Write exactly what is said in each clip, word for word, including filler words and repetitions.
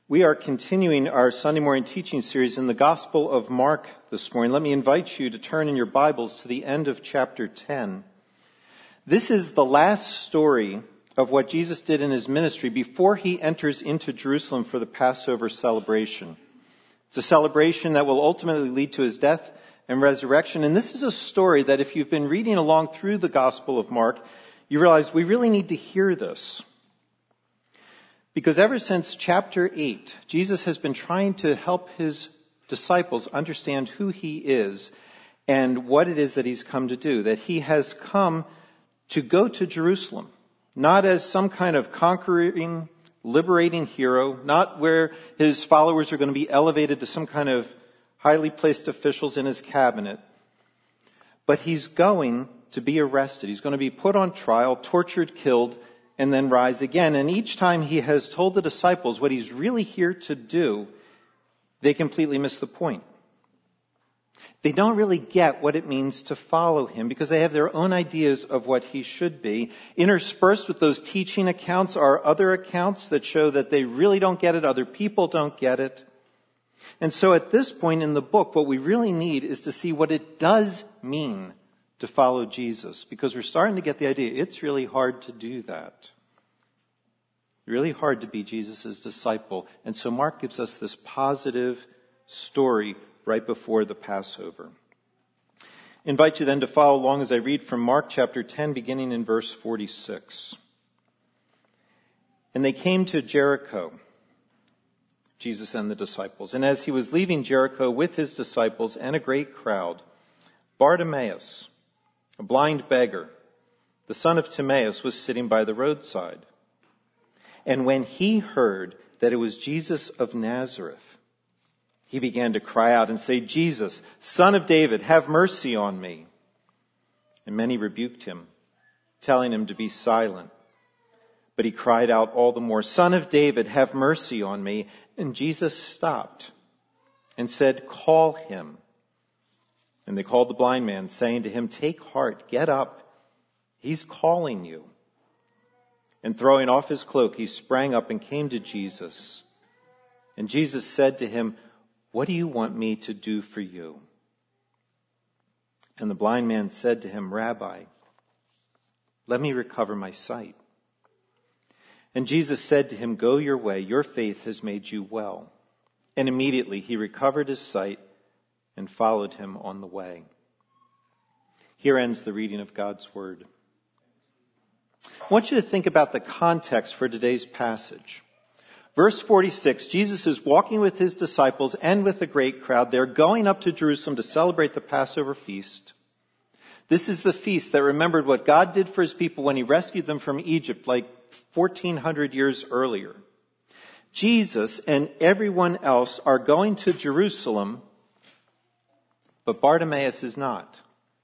We are continuing our Sunday morning teaching series in the Gospel of Mark this morning. Let me invite you to turn in your Bibles to the end of chapter ten. This is the last story of what Jesus did in his ministry before he enters into Jerusalem for the Passover celebration. It's a celebration that will ultimately lead to his death and resurrection. And this is a story that if you've been reading along through the Gospel of Mark, you realize we really need to hear this. Because ever since chapter eight, Jesus has been trying to help his disciples understand who he is and what it is that he's come to do. That he has come to go to Jerusalem, not as some kind of conquering, liberating hero, not where his followers are going to be elevated to some kind of highly placed officials in his cabinet, but he's going to be arrested. He's going to be put on trial, tortured, killed, and then rise again. And each time he has told the disciples what he's really here to do, they completely miss the point. They don't really get what it means to follow him because they have their own ideas of what he should be. Interspersed with those teaching accounts are other accounts that show that they really don't get it, other people don't get it. And so at this point in the book, what we really need is to see what it does mean to follow Jesus, because we're starting to get the idea it's really hard to do that. Really hard to be Jesus' disciple. And so Mark gives us this positive story right before the Passover. I invite you then to follow along as I read from Mark chapter ten, beginning in verse forty-six. And they came to Jericho, Jesus and the disciples. And as he was leaving Jericho with his disciples and a great crowd, Bartimaeus, a blind beggar, the son of Timaeus, was sitting by the roadside. And when he heard that it was Jesus of Nazareth, he began to cry out and say, "Jesus, Son of David, have mercy on me." And many rebuked him, telling him to be silent. But he cried out all the more, "Son of David, have mercy on me." And Jesus stopped and said, "Call him." And they called the blind man, saying to him, "Take heart, get up. He's calling you." And throwing off his cloak, he sprang up and came to Jesus. And Jesus said to him, "What do you want me to do for you?" And the blind man said to him, "Rabbi, let me recover my sight." And Jesus said to him, "Go your way, your faith has made you well." And immediately he recovered his sight and followed him on the way. Here ends the reading of God's word. I want you to think about the context for today's passage. Verse forty-six, Jesus is walking with his disciples and with a great crowd. They're going up to Jerusalem to celebrate the Passover feast. This is the feast that remembered what God did for his people when he rescued them from Egypt like fourteen hundred years earlier. Jesus and everyone else are going to Jerusalem, but Bartimaeus is not.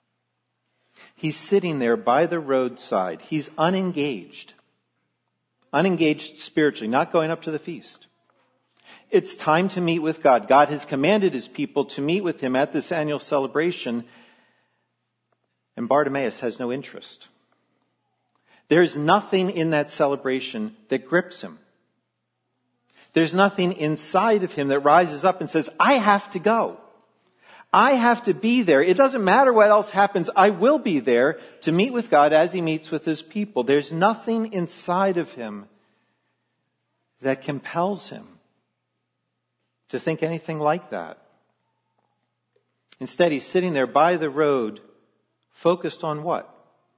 He's sitting there by the roadside. He's unengaged. Unengaged spiritually, not going up to the feast. It's time to meet with God. God has commanded his people to meet with him at this annual celebration, and Bartimaeus has no interest. There's nothing in that celebration that grips him. There's nothing inside of him that rises up and says, "I have to go. I have to be there. It doesn't matter what else happens. I will be there to meet with God as he meets with his people." There's nothing inside of him that compels him to think anything like that. Instead, he's sitting there by the road, focused on what?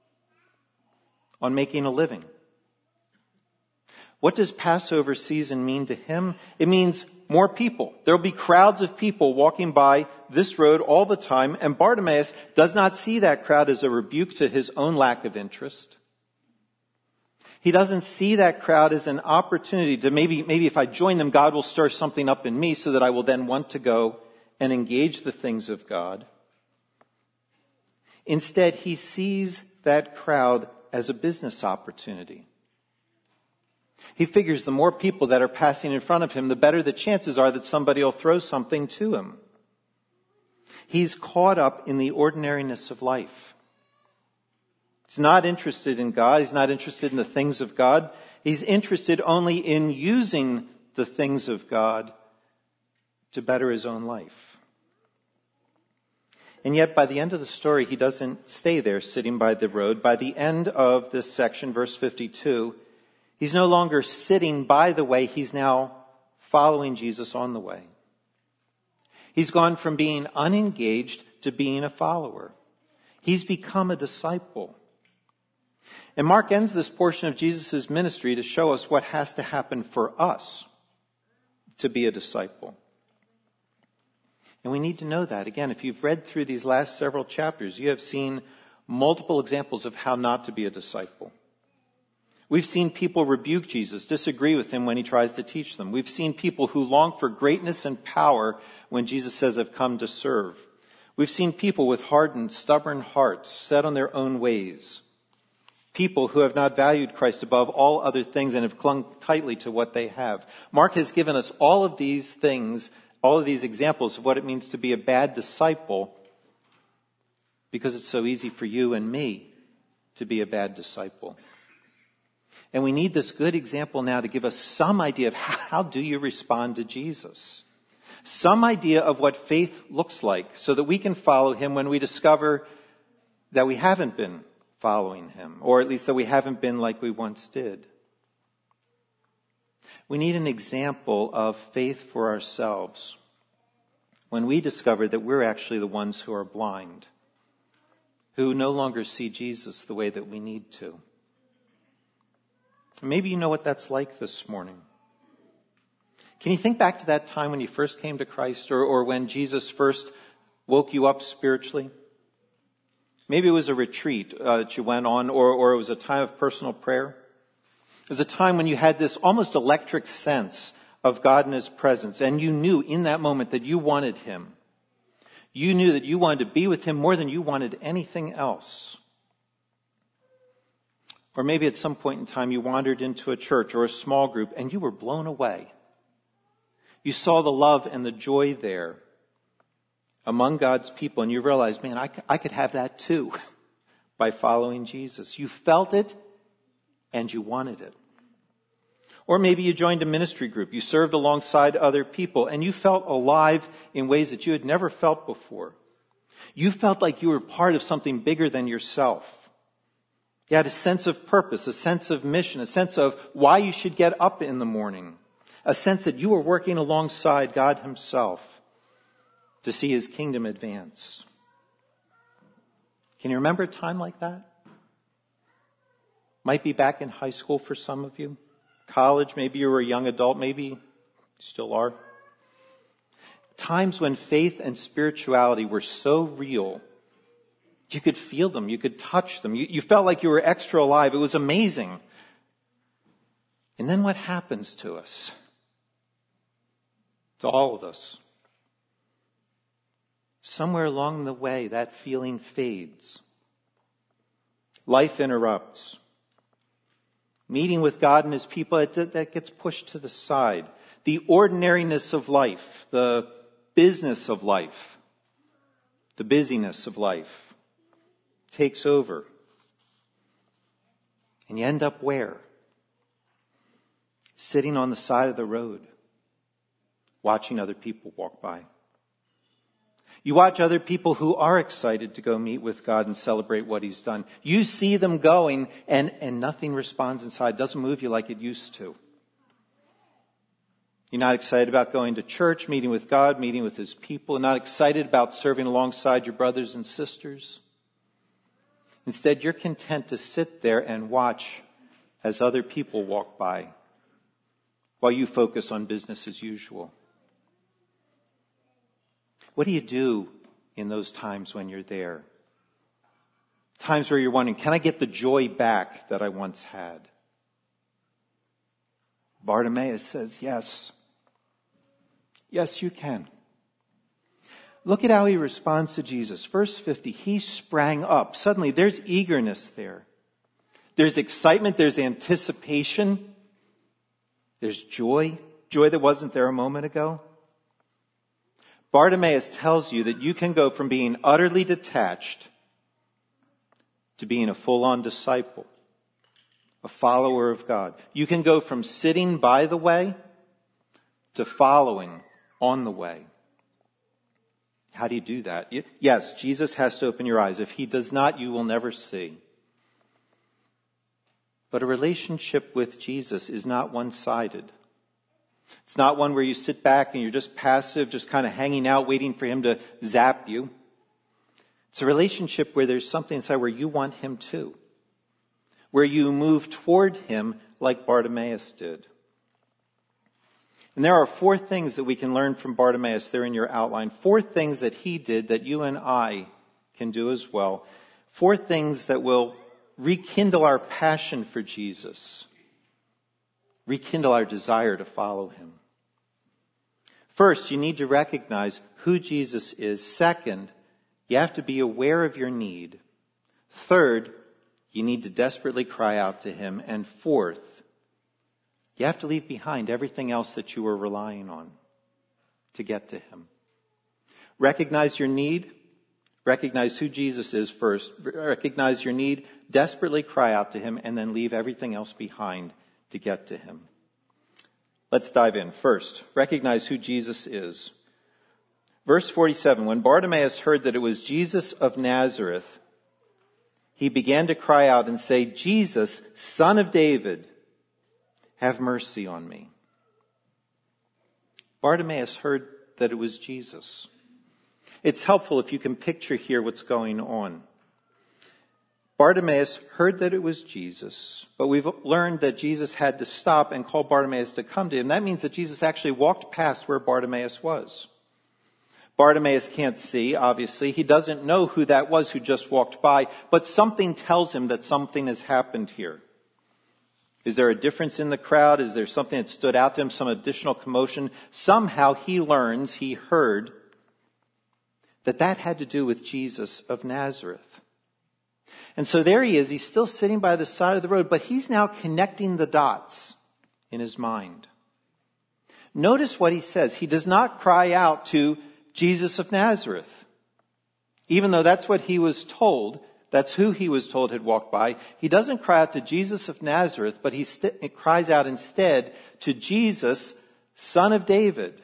On making a living. What does Passover season mean to him? It means more people. There'll be crowds of people walking by this road all the time, and Bartimaeus does not see that crowd as a rebuke to his own lack of interest. He doesn't see that crowd as an opportunity to maybe, maybe if I join them, God will stir something up in me so that I will then want to go and engage the things of God. Instead, he sees that crowd as a business opportunity. He figures the more people that are passing in front of him, the better the chances are that somebody will throw something to him. He's caught up in the ordinariness of life. He's not interested in God. He's not interested in the things of God. He's interested only in using the things of God to better his own life. And yet, by the end of the story, he doesn't stay there sitting by the road. By the end of this section, verse fifty-two, he's no longer sitting by the way, he's now following Jesus on the way. He's gone from being unengaged to being a follower. He's become a disciple. And Mark ends this portion of Jesus' ministry to show us what has to happen for us to be a disciple. And we need to know that. Again, if you've read through these last several chapters, you have seen multiple examples of how not to be a disciple. We've seen people rebuke Jesus, disagree with him when he tries to teach them. We've seen people who long for greatness and power when Jesus says, I've come to serve. We've seen people with hardened, stubborn hearts set on their own ways. People who have not valued Christ above all other things and have clung tightly to what they have. Mark has given us all of these things, all of these examples of what it means to be a bad disciple, because it's so easy for you and me to be a bad disciple. And we need this good example now to give us some idea of how do you respond to Jesus. Some idea of what faith looks like so that we can follow him when we discover that we haven't been following him, or at least that we haven't been like we once did. We need an example of faith for ourselves when we discover that we're actually the ones who are blind, who no longer see Jesus the way that we need to. Maybe you know what that's like this morning. Can you think back to that time when you first came to Christ, or, or when Jesus first woke you up spiritually? Maybe it was a retreat uh, that you went on, or, or it was a time of personal prayer. It was a time when you had this almost electric sense of God and his presence, and you knew in that moment that you wanted him. You knew that you wanted to be with him more than you wanted anything else. Or maybe at some point in time you wandered into a church or a small group and you were blown away. You saw the love and the joy there among God's people, and you realized, man, I, I could have that too by following Jesus. You felt it and you wanted it. Or maybe you joined a ministry group. You served alongside other people and you felt alive in ways that you had never felt before. You felt like you were part of something bigger than yourself. You had a sense of purpose, a sense of mission, a sense of why you should get up in the morning, a sense that you were working alongside God himself to see his kingdom advance. Can you remember a time like that? Might be back in high school for some of you. College, maybe you were a young adult, maybe you still are. Times when faith and spirituality were so real, you could feel them, you could touch them, you, you felt like you were extra alive. It was amazing. And then what happens to us? To all of us. Somewhere along the way, that feeling fades. Life interrupts. Meeting with God and his people, that gets pushed to the side. The ordinariness of life, the business of life, the busyness of life takes over. And you end up where? Sitting on the side of the road, watching other people walk by. You watch other people who are excited to go meet with God and celebrate what he's done. You see them going and, and nothing responds inside. It doesn't move you like it used to. You're not excited about going to church, meeting with God, meeting with his people. You're not excited about serving alongside your brothers and sisters. Instead, you're content to sit there and watch as other people walk by while you focus on business as usual. What do you do in those times when you're there? Times where you're wondering, can I get the joy back that I once had? Bartimaeus says, yes. Yes, you can. Look at how he responds to Jesus. Verse fifty, he sprang up. Suddenly there's eagerness there. There's excitement, there's anticipation. There's joy, joy that wasn't there a moment ago. Bartimaeus tells you that you can go from being utterly detached to being a full-on disciple, a follower of God. You can go from sitting by the way to following on the way. How do you do that? Yes, Jesus has to open your eyes. If he does not, you will never see. But a relationship with Jesus is not one-sided. It's not one where you sit back and you're just passive, just kind of hanging out, waiting for him to zap you. It's a relationship where there's something inside where you want him too. Where you move toward him like Bartimaeus did. And there are four things that we can learn from Bartimaeus. They're in your outline. Four things that he did that you and I can do as well. Four things that will rekindle our passion for Jesus. Rekindle our desire to follow him. First, you need to recognize who Jesus is. Second, you have to be aware of your need. Third, you need to desperately cry out to him. And fourth, you have to leave behind everything else that you were relying on to get to him. Recognize your need. Recognize who Jesus is first. Recognize your need. Desperately cry out to him, and then leave everything else behind to get to him. Let's dive in. First, recognize who Jesus is. Verse forty-seven, when Bartimaeus heard that it was Jesus of Nazareth, he began to cry out and say, Jesus, Son of David, have mercy on me. Bartimaeus heard that it was Jesus. It's helpful if you can picture here what's going on. Bartimaeus heard that it was Jesus, but we've learned that Jesus had to stop and call Bartimaeus to come to him. That means that Jesus actually walked past where Bartimaeus was. Bartimaeus can't see, obviously. He doesn't know who that was who just walked by, but something tells him that something has happened here. Is there a difference in the crowd? Is there something that stood out to him, some additional commotion? Somehow he learns, he heard, that that had to do with Jesus of Nazareth. And so there he is. He's still sitting by the side of the road, but he's now connecting the dots in his mind. Notice what he says. He does not cry out to Jesus of Nazareth. Even though that's what he was told, that's who he was told had walked by. He doesn't cry out to Jesus of Nazareth, but he st- cries out instead to Jesus, Son of David.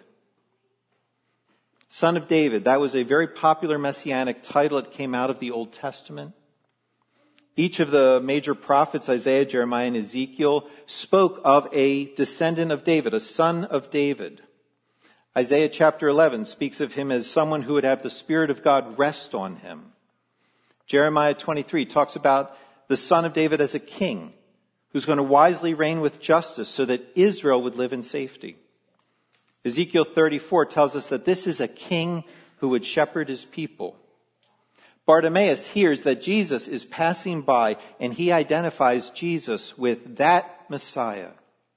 Son of David. That was a very popular messianic title. It came out of the Old Testament. Each of the major prophets, Isaiah, Jeremiah, and Ezekiel, spoke of a descendant of David, a son of David. Isaiah chapter eleven speaks of him as someone who would have the Spirit of God rest on him. Jeremiah twenty-three talks about the son of David as a king who's going to wisely reign with justice so that Israel would live in safety. Ezekiel thirty-four tells us that this is a king who would shepherd his people. Bartimaeus hears that Jesus is passing by, and he identifies Jesus with that Messiah,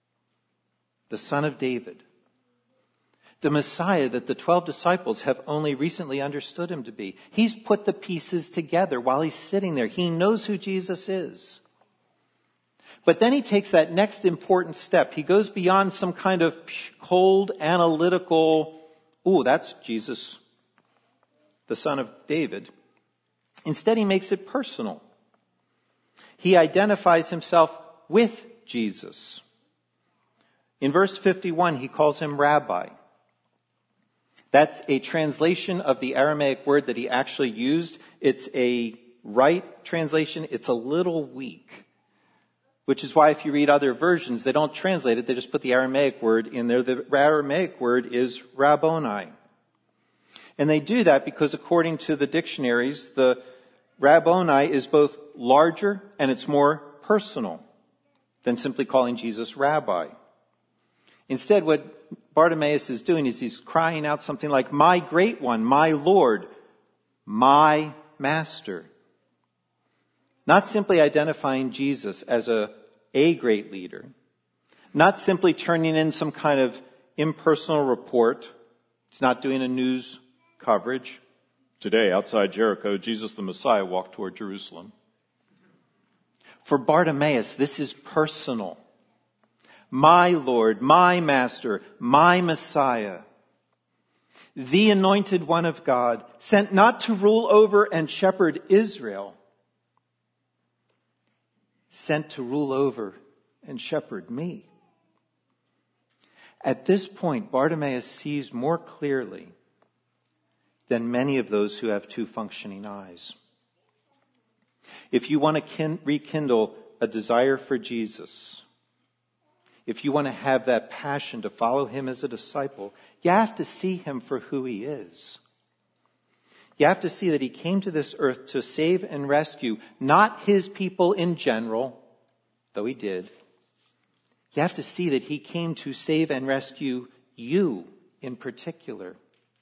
the Son of David. The Messiah that the twelve disciples have only recently understood him to be. He's put the pieces together while he's sitting there. He knows who Jesus is. But then he takes that next important step. He goes beyond some kind of cold, analytical, ooh, that's Jesus, the Son of David. Instead, he makes it personal. He identifies himself with Jesus. In verse fifty-one, he calls him Rabbi. That's a translation of the Aramaic word that he actually used. It's a right translation. It's a little weak, which is why if you read other versions, they don't translate it. They just put the Aramaic word in there. The Aramaic word is Rabboni. And they do that because according to the dictionaries, the Rabboni is both larger and it's more personal than simply calling Jesus Rabbi. Instead, what Bartimaeus is doing is he's crying out something like, my great one, my Lord, my Master. Not simply identifying Jesus as a, a great leader. Not simply turning in some kind of impersonal report. He's not doing a news coverage. Today, outside Jericho, Jesus the Messiah walked toward Jerusalem. For Bartimaeus, this is personal. My Lord, my Master, my Messiah. The anointed one of God, sent not to rule over and shepherd Israel, sent to rule over and shepherd me. At this point, Bartimaeus sees more clearly than many of those who have two functioning eyes. If you want to kin- rekindle a desire for Jesus, if you want to have that passion to follow him as a disciple, you have to see him for who he is. You have to see that he came to this earth to save and rescue, not his people in general, though he did. You have to see that he came to save and rescue you in particular.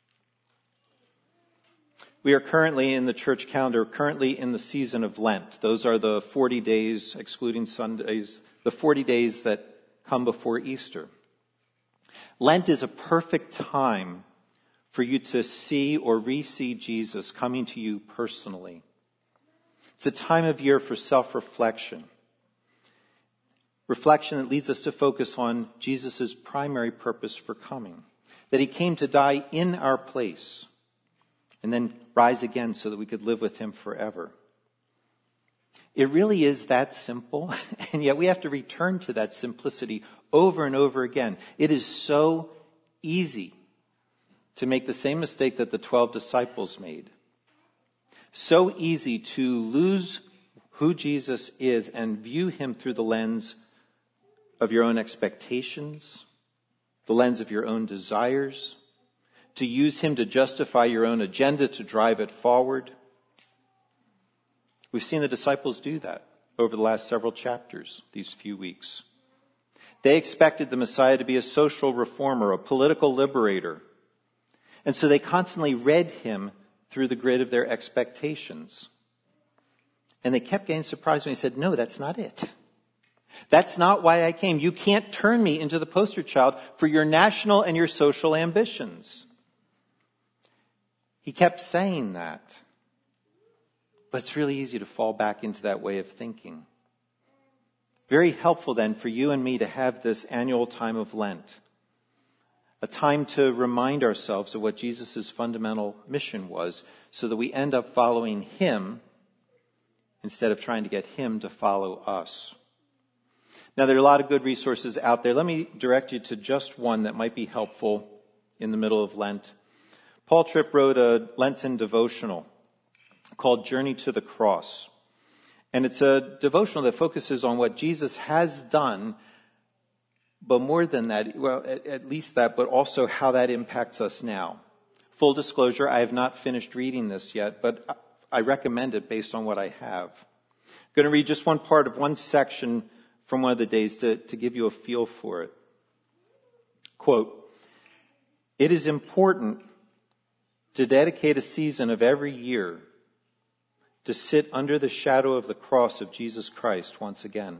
We are currently in the church calendar, currently in the season of Lent. Those are the forty days, excluding Sundays, the forty days that come before Easter. Lent is a perfect time for you to see or re-see Jesus coming to you personally. It's a time of year for self-reflection. Reflection that leads us to focus on Jesus' primary purpose for coming. That he came to die in our place and then rise again so that we could live with him forever. It really is that simple, and yet we have to return to that simplicity over and over again. It is so easy to make the same mistake that the twelve disciples made. So easy to lose who Jesus is and view him through the lens of your own expectations, the lens of your own desires, to use him to justify your own agenda, to drive it forward. We've seen the disciples do that over the last several chapters, these few weeks. They expected the Messiah to be a social reformer, a political liberator. And so they constantly read him through the grid of their expectations. And they kept getting surprised when he said, no, that's not it. That's not why I came. You can't turn me into the poster child for your national and your social ambitions. He kept saying that. But it's really easy to fall back into that way of thinking. Very helpful then for you and me to have this annual time of Lent. A time to remind ourselves of what Jesus' fundamental mission was so that we end up following him instead of trying to get him to follow us. Now, there are a lot of good resources out there. Let me direct you to just one that might be helpful in the middle of Lent. Paul Tripp wrote a Lenten devotional called Journey to the Cross. And it's a devotional that focuses on what Jesus has done, but more than that, well, at, at least that, but also how that impacts us now. Full disclosure, I have not finished reading this yet, but I recommend it based on what I have. I'm going to read just one part of one section from one of the days to, to give you a feel for it. Quote, "It is important to dedicate a season of every year to sit under the shadow of the cross of Jesus Christ once again.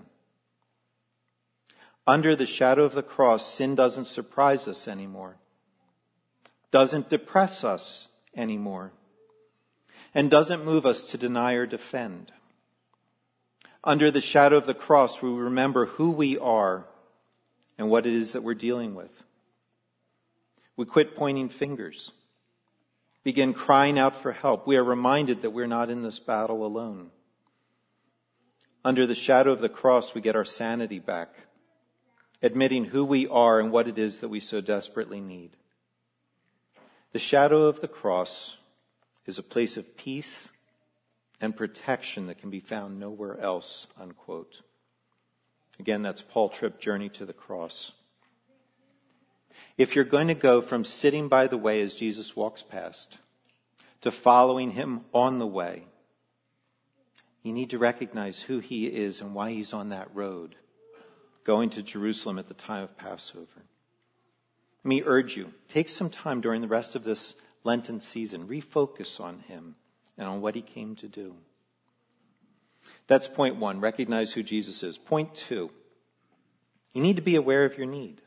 Under the shadow of the cross, sin doesn't surprise us anymore, doesn't depress us anymore, and doesn't move us to deny or defend. Under the shadow of the cross, we remember who we are and what it is that we're dealing with. We quit pointing fingers, begin crying out for help. We are reminded that we're not in this battle alone. Under the shadow of the cross, we get our sanity back, admitting who we are and what it is that we so desperately need. The shadow of the cross is a place of peace and protection that can be found nowhere else," unquote. Again, that's Paul Tripp, Journey to the Cross. If you're going to go from sitting by the way as Jesus walks past to following him on the way, you need to recognize who he is and why he's on that road, going to Jerusalem at the time of Passover. Let me urge you, take some time during the rest of this Lenten season, refocus on him and on what he came to do. That's point one, recognize who Jesus is. Point two, you need to be aware of your need.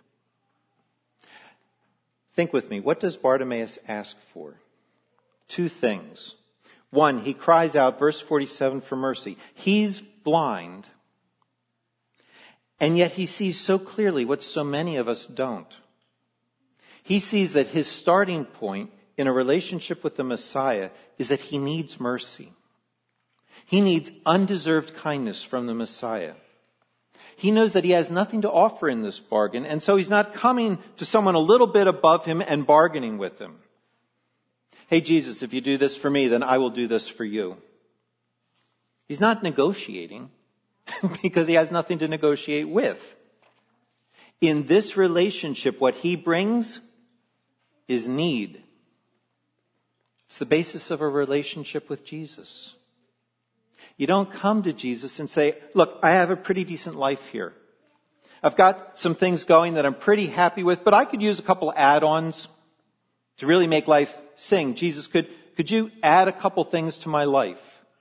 Think with me, what does Bartimaeus ask for? Two things. One, he cries out, verse forty-seven, for mercy. He's blind, and yet he sees so clearly what so many of us don't. He sees that his starting point in a relationship with the Messiah is that he needs mercy. He needs undeserved kindness from the Messiah. He knows that he has nothing to offer in this bargain, and so he's not coming to someone a little bit above him and bargaining with him. Hey, Jesus, if you do this for me, then I will do this for you. He's not negotiating because he has nothing to negotiate with. In this relationship, what he brings is need. It's the basis of a relationship with Jesus. You don't come to Jesus and say, look, I have a pretty decent life here. I've got some things going that I'm pretty happy with, but I could use a couple add-ons to really make life sing. Jesus, could, could you add a couple things to my life?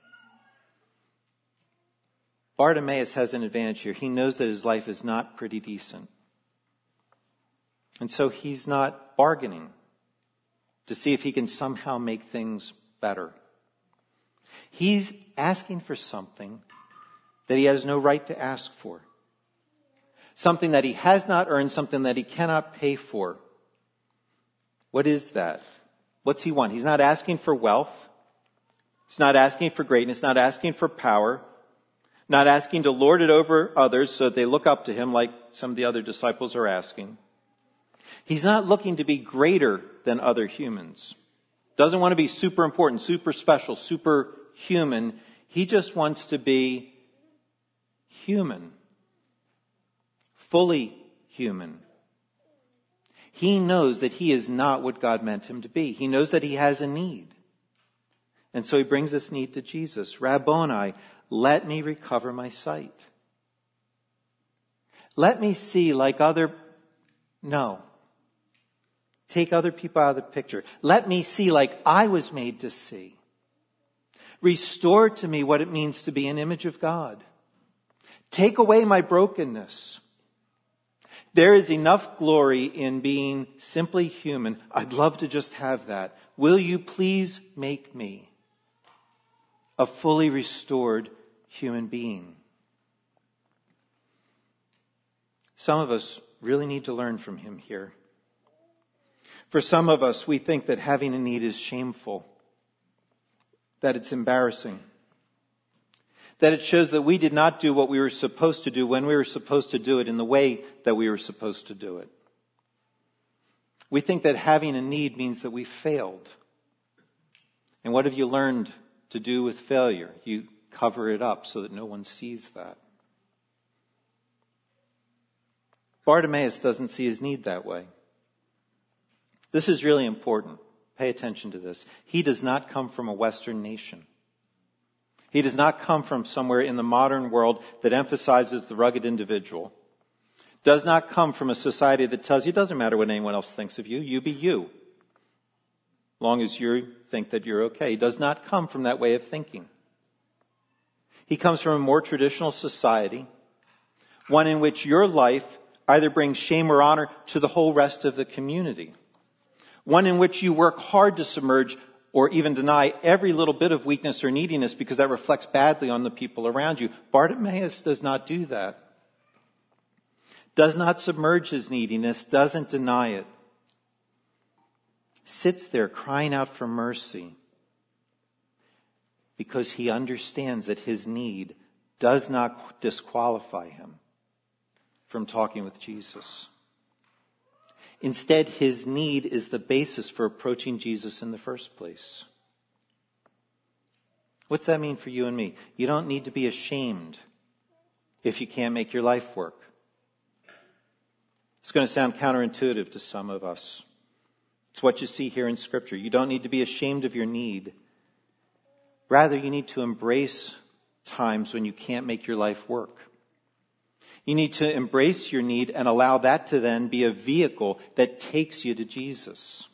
Bartimaeus has an advantage here. He knows that his life is not pretty decent. And so he's not bargaining to see if he can somehow make things better. He's asking for something that he has no right to ask for. Something that he has not earned, something that he cannot pay for. What is that? What's he want? He's not asking for wealth. He's not asking for greatness, not asking for power, not asking to lord it over others so that they look up to him like some of the other disciples are asking. He's not looking to be greater than other humans. Doesn't want to be super important, super special, super human. He just wants to be human. Fully human. He knows that he is not what God meant him to be. He knows that he has a need. And so he brings this need to Jesus. Rabboni, let me recover my sight. Let me see like other... No. Take other people out of the picture. Let me see like I was made to see. Restore to me what it means to be an image of God. Take away my brokenness. There is enough glory in being simply human. I'd love to just have that. Will you please make me a fully restored human being? Some of us really need to learn from him here. For some of us, we think that having a need is shameful, that it's embarrassing, that it shows that we did not do what we were supposed to do when we were supposed to do it in the way that we were supposed to do it. We think that having a need means that we failed. And what have you learned to do with failure? You cover it up so that no one sees that. Bartimaeus doesn't see his need that way. This is really important. Pay attention to this. He does not come from a Western nation. He does not come from somewhere in the modern world that emphasizes the rugged individual. Does not come from a society that tells you it doesn't matter what anyone else thinks of you. You be you. Long as you think that you're okay. He does not come from that way of thinking. He comes from a more traditional society, one in which your life either brings shame or honor to the whole rest of the community. One in which you work hard to submerge or even deny every little bit of weakness or neediness because that reflects badly on the people around you. Bartimaeus does not do that. Does not submerge his neediness, doesn't deny it. Sits there crying out for mercy because he understands that his need does not disqualify him from talking with Jesus. Instead, his need is the basis for approaching Jesus in the first place. What's that mean for you and me? You don't need to be ashamed if you can't make your life work. It's going to sound counterintuitive to some of us. It's what you see here in Scripture. You don't need to be ashamed of your need. Rather, you need to embrace times when you can't make your life work. You need to embrace your need and allow that to then be a vehicle that takes you to Jesus.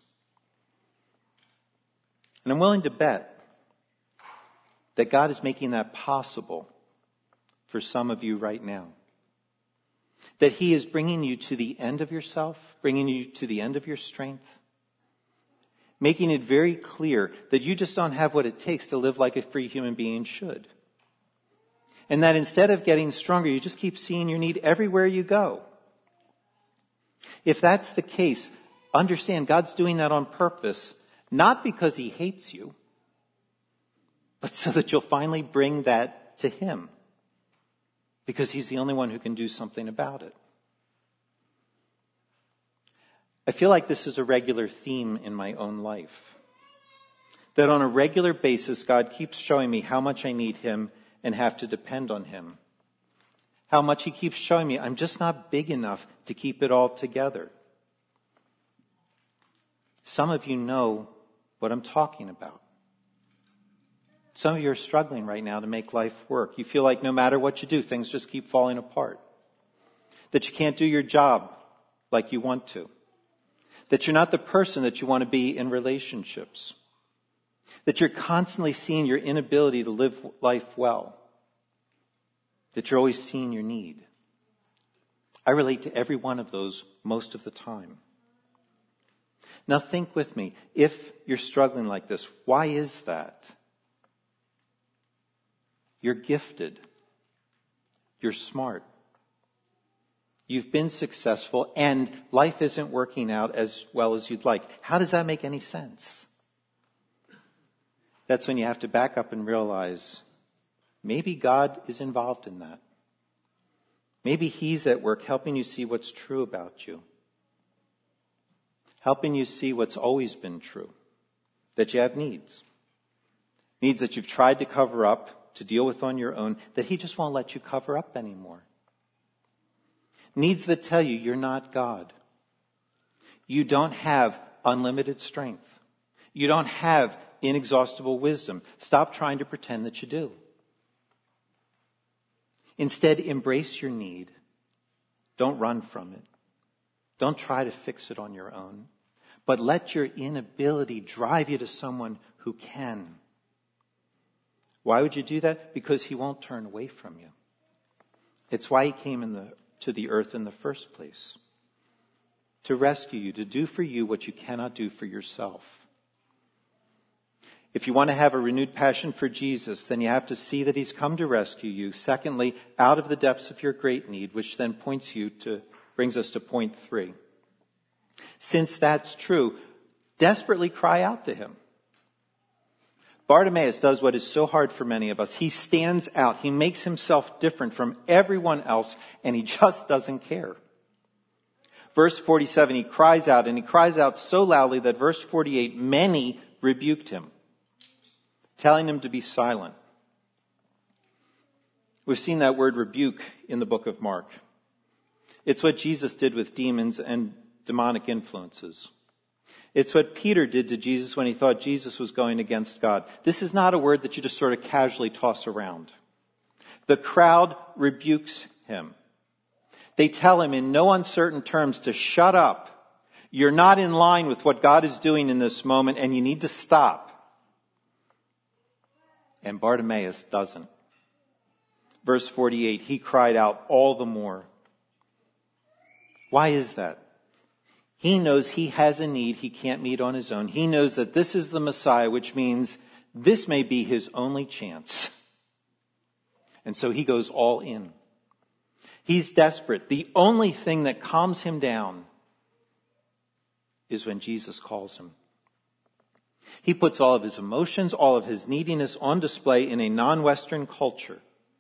And I'm willing to bet that God is making that possible for some of you right now. That he is bringing you to the end of yourself, bringing you to the end of your strength, making it very clear that you just don't have what it takes to live like a free human being should. And that instead of getting stronger, you just keep seeing your need everywhere you go. If that's the case, understand God's doing that on purpose, not because he hates you, but so that you'll finally bring that to him. because he's the only one who can do something about it. I feel like this is a regular theme in my own life. That on a regular basis, God keeps showing me how much I need him and have to depend on him. How much he keeps showing me I'm just not big enough to keep it all together. Some of you know what I'm talking about. Some of you are struggling right now to make life work. You feel like no matter what you do, things just keep falling apart. That you can't do your job like you want to. That you're not the person that you want to be in relationships. That you're constantly seeing your inability to live life well. That you're always seeing your need. I relate to every one of those most of the time. Now think with me, if you're struggling like this, why is that? You're gifted. You're smart. You've been successful and life isn't working out as well as you'd like. How does that make any sense? That's when you have to back up and realize maybe God is involved in that. Maybe he's at work helping you see what's true about you. Helping you see what's always been true. That you have needs. Needs that you've tried to cover up, to deal with on your own, that he just won't let you cover up anymore. Needs that tell you you're not God. You don't have unlimited strength. You don't have inexhaustible wisdom. Stop trying to pretend that you do. Instead, embrace your need. Don't run from it. Don't try to fix it on your own. But let your inability drive you to someone who can. Why would you do that? Because he won't turn away from you. It's why he came in the, to the earth in the first place. To rescue you, to do for you what you cannot do for yourself. If you want to have a renewed passion for Jesus, then you have to see that he's come to rescue you. Secondly, out of the depths of your great need, which then points you to, brings us to point three. Since that's true, desperately cry out to him. Bartimaeus does what is so hard for many of us. He stands out. He makes himself different from everyone else, and he just doesn't care. Verse forty-seven, he cries out, and he cries out so loudly that verse forty-eight, many rebuked him, telling him to be silent. We've seen that word rebuke in the book of Mark. It's what Jesus did with demons and demonic influences. It's what Peter did to Jesus when he thought Jesus was going against God. This is not a word that you just sort of casually toss around. The crowd rebukes him. They tell him in no uncertain terms to shut up. You're not in line with what God is doing in this moment, and you need to stop. And Bartimaeus doesn't. Verse forty-eight, he cried out all the more. Why is that? He knows he has a need he can't meet on his own. He knows that this is the Messiah, which means this may be his only chance. And so he goes all in. He's desperate. The only thing that calms him down is when Jesus calls him. He puts all of his emotions, all of his neediness on display in a non-Western culture.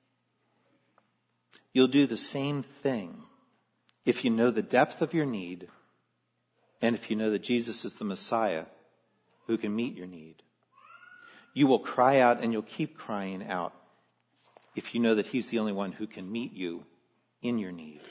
You'll do the same thing if you know the depth of your need and if you know that Jesus is the Messiah who can meet your need. You will cry out and you'll keep crying out if you know that he's the only one who can meet you in your need.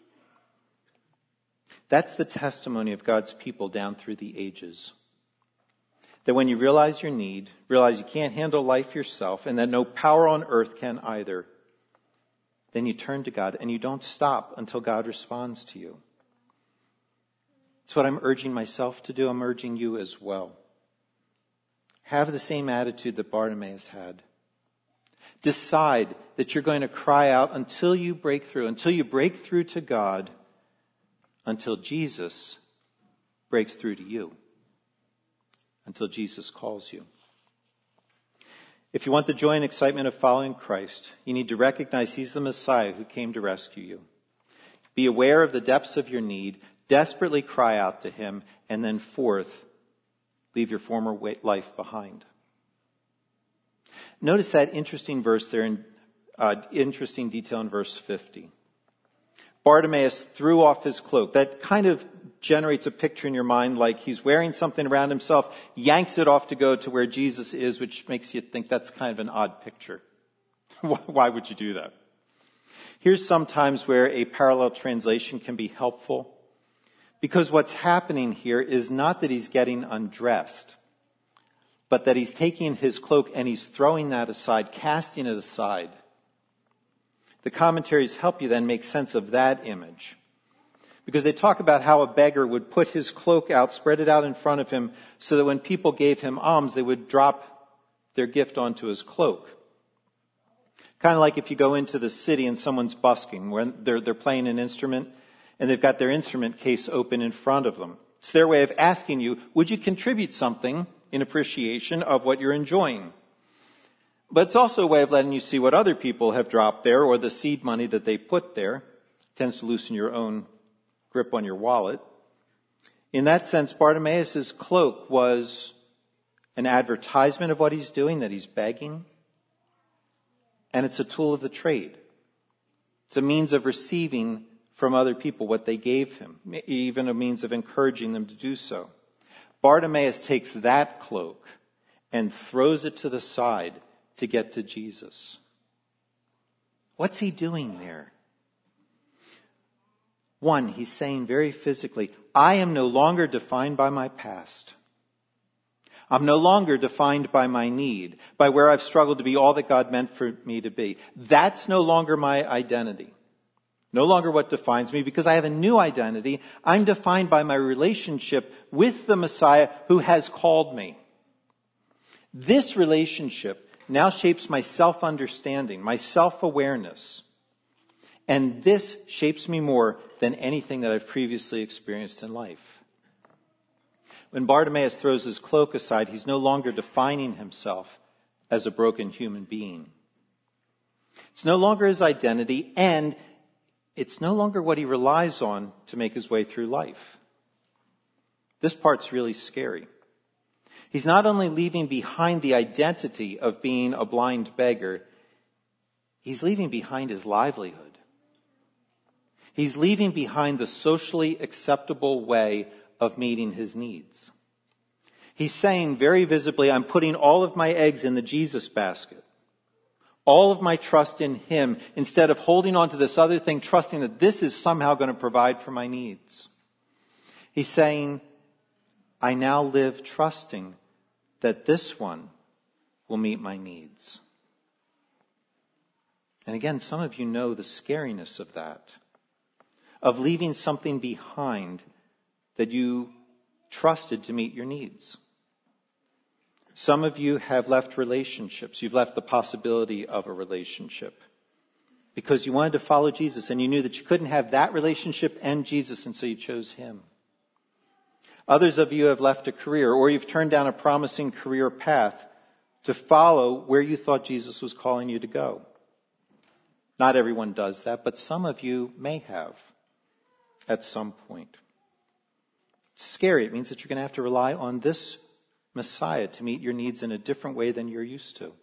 That's the testimony of God's people down through the ages. That when you realize your need, realize you can't handle life yourself, and that no power on earth can either, then you turn to God and you don't stop until God responds to you. It's what I'm urging myself to do. I'm urging you as well. Have the same attitude that Bartimaeus had. Decide that you're going to cry out until you break through, until you break through to God, until Jesus breaks through to you, until Jesus calls you. If you want the joy and excitement of following Christ, you need to recognize he's the Messiah who came to rescue you. Be aware of the depths of your need, desperately cry out to him, and then fourth, leave your former life behind. Notice that interesting verse there in uh, interesting detail in verse fifty. Bartimaeus threw off his cloak. That kind of generates a picture in your mind like he's wearing something around himself, yanks it off to go to where Jesus is, which makes you think that's kind of an odd picture. Why would you do that? Here's sometimes where a parallel translation can be helpful, because what's happening here is not that he's getting undressed, but that he's taking his cloak and he's throwing that aside, casting it aside. The commentaries help you then make sense of that image, because they talk about how a beggar would put his cloak out, spread it out in front of him, so that when people gave him alms, they would drop their gift onto his cloak. Kind of like if you go into the city and someone's busking, when they're, they're playing an instrument, and they've got their instrument case open in front of them. It's their way of asking you, would you contribute something in appreciation of what you're enjoying? But it's also a way of letting you see what other people have dropped there, or the seed money that they put there. It tends to loosen your own grip on your wallet. In that sense, Bartimaeus' cloak was an advertisement of what he's doing, that he's begging. And it's a tool of the trade. It's a means of receiving from other people what they gave him, even a means of encouraging them to do so. Bartimaeus takes that cloak and throws it to the side to get to Jesus. What's he doing there? One, he's saying very physically, I am no longer defined by my past. I'm no longer defined by my need, by where I've struggled to be all that God meant for me to be. That's no longer my identity. No longer what defines me, because I have a new identity. I'm defined by my relationship with the Messiah who has called me. This relationship now shapes my self-understanding, my self-awareness. And this shapes me more than anything that I've previously experienced in life. When Bartimaeus throws his cloak aside, he's no longer defining himself as a broken human being. It's no longer his identity, and it's no longer what he relies on to make his way through life. This part's really scary. He's not only leaving behind the identity of being a blind beggar, he's leaving behind his livelihood. He's leaving behind the socially acceptable way of meeting his needs. He's saying very visibly, I'm putting all of my eggs in the Jesus basket. All of my trust in him, instead of holding on to this other thing, trusting that this is somehow going to provide for my needs. He's saying, I now live trusting that this one will meet my needs. And again, some of you know the scariness of that, of leaving something behind that you trusted to meet your needs. Some of you have left relationships. You've left the possibility of a relationship because you wanted to follow Jesus and you knew that you couldn't have that relationship and Jesus, and so you chose him. Others of you have left a career, or you've turned down a promising career path to follow where you thought Jesus was calling you to go. Not everyone does that, but some of you may have at some point. It's scary. It means that you're going to have to rely on this Messiah to meet your needs in a different way than you're used to.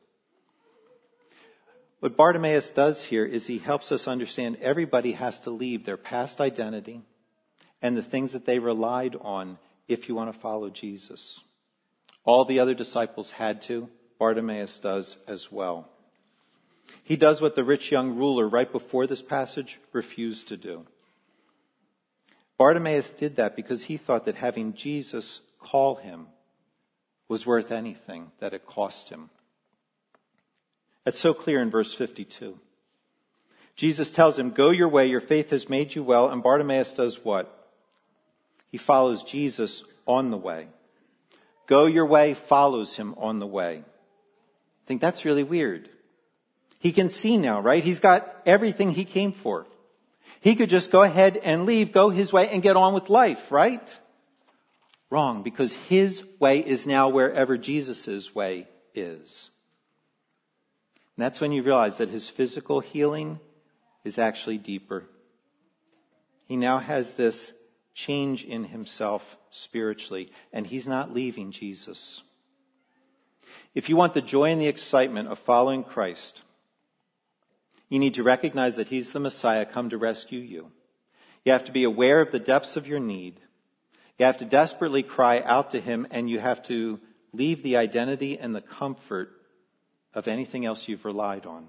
What Bartimaeus does here is he helps us understand everybody has to leave their past identity and the things that they relied on if you want to follow Jesus. All the other disciples had to. Bartimaeus does as well. He does what the rich young ruler right before this passage refused to do. Bartimaeus did that because he thought that having Jesus call him was worth anything that it cost him. That's so clear in verse fifty-two. Jesus tells him, go your way, your faith has made you well. And Bartimaeus does what? He follows Jesus on the way. Go your way follows him on the way. I think that's really weird. He can see now, right? He's got everything he came for. He could just go ahead and leave, go his way, and get on with life, right? Wrong, because his way is now wherever Jesus' way is. And that's when you realize that his physical healing is actually deeper. He now has this change in himself spiritually, and he's not leaving Jesus. If you want the joy and the excitement of following Christ, You need to recognize that he's the Messiah come to rescue you. You have to be aware of the depths of your need. You have to desperately cry out to him, and you have to leave the identity and the comfort of anything else you've relied on.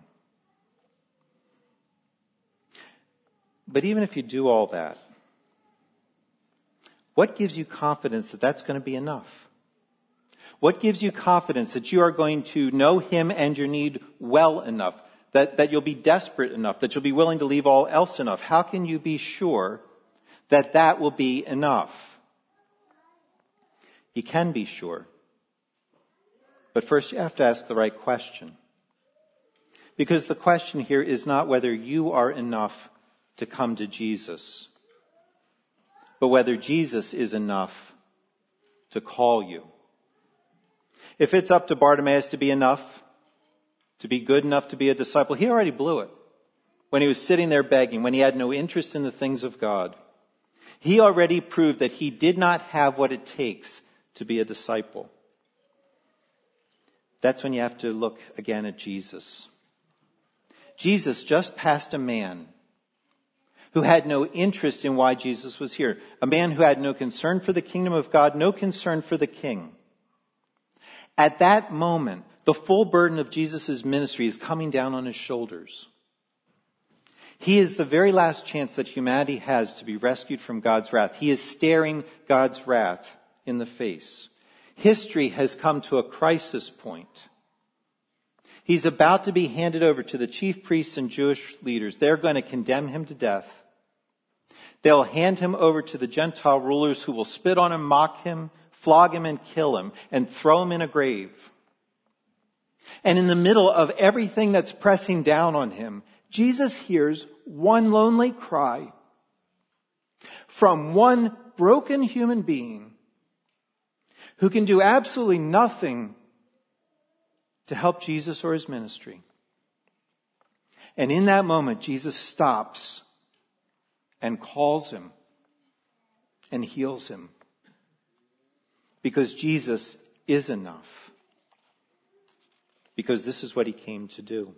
But even if you do all that, what gives you confidence that that's going to be enough? What gives you confidence that you are going to know him and your need well enough, that, that you'll be desperate enough, that you'll be willing to leave all else enough? How can you be sure that that will be enough? You can be sure. But first you have to ask the right question. Because the question here is not whether you are enough to come to Jesus, but whether Jesus is enough to call you. If it's up to Bartimaeus to be enough, to be good enough to be a disciple, he already blew it. When he was sitting there begging, when he had no interest in the things of God, he already proved that he did not have what it takes to be a disciple. That's when you have to look again at Jesus. Jesus just passed a man who had no interest in why Jesus was here. A man who had no concern for the kingdom of God, no concern for the king. At that moment, the full burden of Jesus' ministry is coming down on his shoulders. He is the very last chance that humanity has to be rescued from God's wrath. He is staring God's wrath in the face. History has come to a crisis point. He's about to be handed over to the chief priests and Jewish leaders. They're going to condemn him to death. They'll hand him over to the Gentile rulers who will spit on him, mock him, flog him, and kill him, and throw him in a grave. And in the middle of everything that's pressing down on him, Jesus hears one lonely cry from one broken human being who can do absolutely nothing to help Jesus or his ministry. And in that moment, Jesus stops and calls him and heals him. Because Jesus is enough. Because this is what he came to do.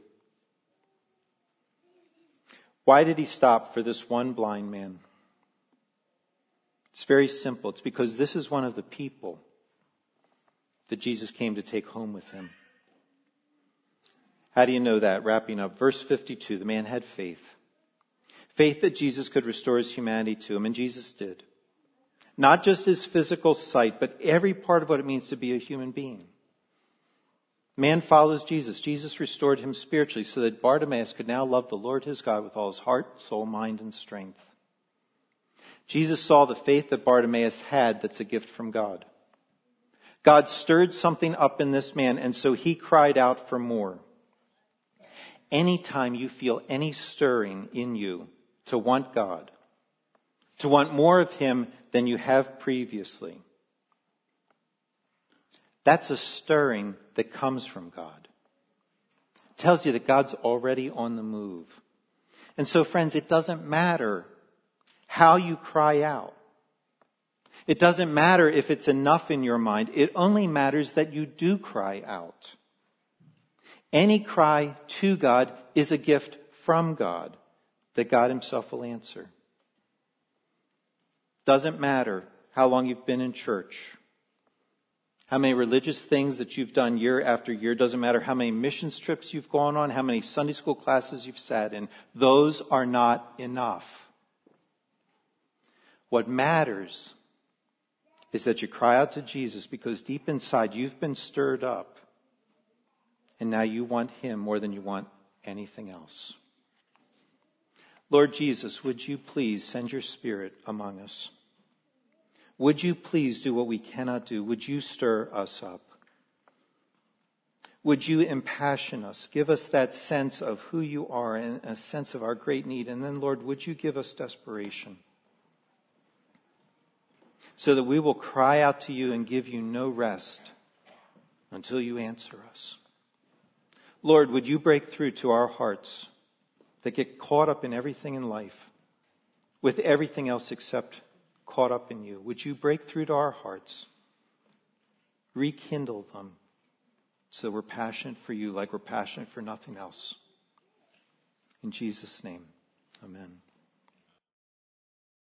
Why did he stop for this one blind man? It's very simple. It's because this is one of the people that Jesus came to take home with him. How do you know that? Wrapping up, verse fifty-two, the man had faith. Faith that Jesus could restore his humanity to him, and Jesus did. Not just his physical sight, but every part of what it means to be a human being. Man follows Jesus. Jesus restored him spiritually so that Bartimaeus could now love the Lord his God with all his heart, soul, mind, and strength. Jesus saw the faith that Bartimaeus had that's a gift from God. God stirred something up in this man, and so he cried out for more. Anytime you feel any stirring in you to want God, to want more of him than you have previously, that's a stirring that comes from God. It tells you that God's already on the move. And so, friends, it doesn't matter how you cry out. It doesn't matter if it's enough in your mind. It only matters that you do cry out. Any cry to God is a gift from God that God himself will answer. Doesn't matter how long you've been in church, how many religious things that you've done year after year. Doesn't matter how many mission trips you've gone on, how many Sunday school classes you've sat in. Those are not enough. What matters is that you cry out to Jesus because deep inside you've been stirred up. And now you want him more than you want anything else. Lord Jesus, would you please send your Spirit among us? Would you please do what we cannot do? Would you stir us up? Would you impassion us? Give us that sense of who you are and a sense of our great need. And then, Lord, would you give us desperation so that we will cry out to you and give you no rest until you answer us. Lord, would you break through to our hearts that get caught up in everything in life, with everything else except caught up in you. Would you break through to our hearts, rekindle them so we're passionate for you like we're passionate for nothing else. In Jesus' name, amen.